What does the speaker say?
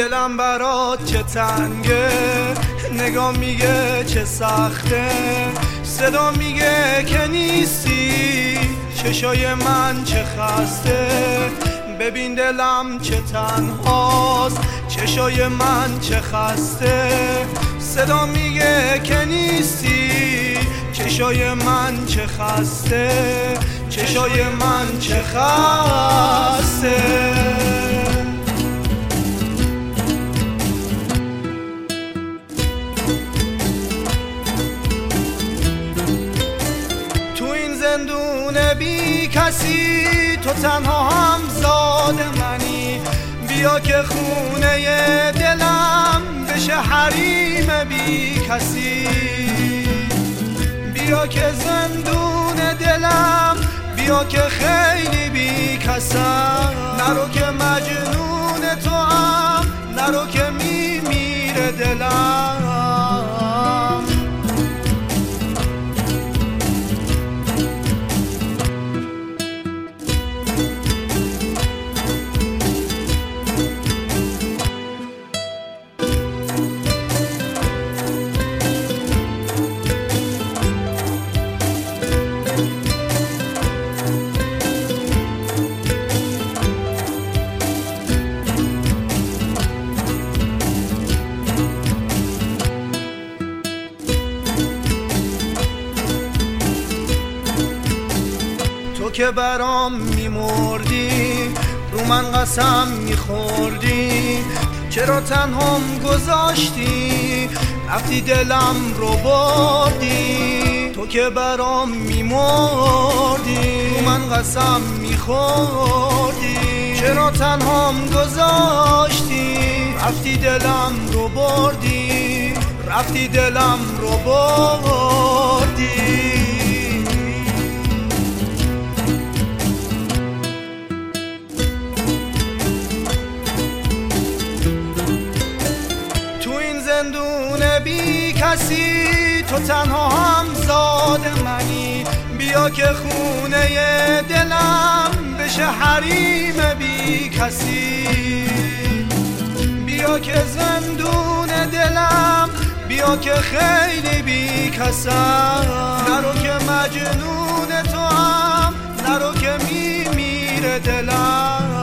دلم برات چه تنگه، نگاه میگه چه سخته، صدا میگه که نیستی، چشای من چه خسته. ببین دلم چه تنهاست، چشای من چه خسته، صدا میگه که نیستی، چشای من چه خسته، چشای من چه خسته. تو این زندون بی کسی، تو تنها همزاد منی، بیا که خونه دلم بشه حریم بی کسی. بیا که زندون دلم، بیا که خیلی بی کسم، نرو که مجنون تو هم، نرو که میمیره دلم. تو که برام میمردی، رو من قسم میخوردی، چرا تنهام گذاشتی، رفتی دلم رو بردی. تو که برام میمردی، رو من قسم میخوردی، چرا تنهام گذاشتی، رفتی دلم رو بردی، رفتی دلم رو بردی. زندون بی کسی، تو تنها همزاد منی، بیا که خونه دلم بشه حریم بی کسی. بیا که زندون دلم، بیا که خیلی بی کسم، نرو که مجنون تو هم، نرو که میمیره دلم.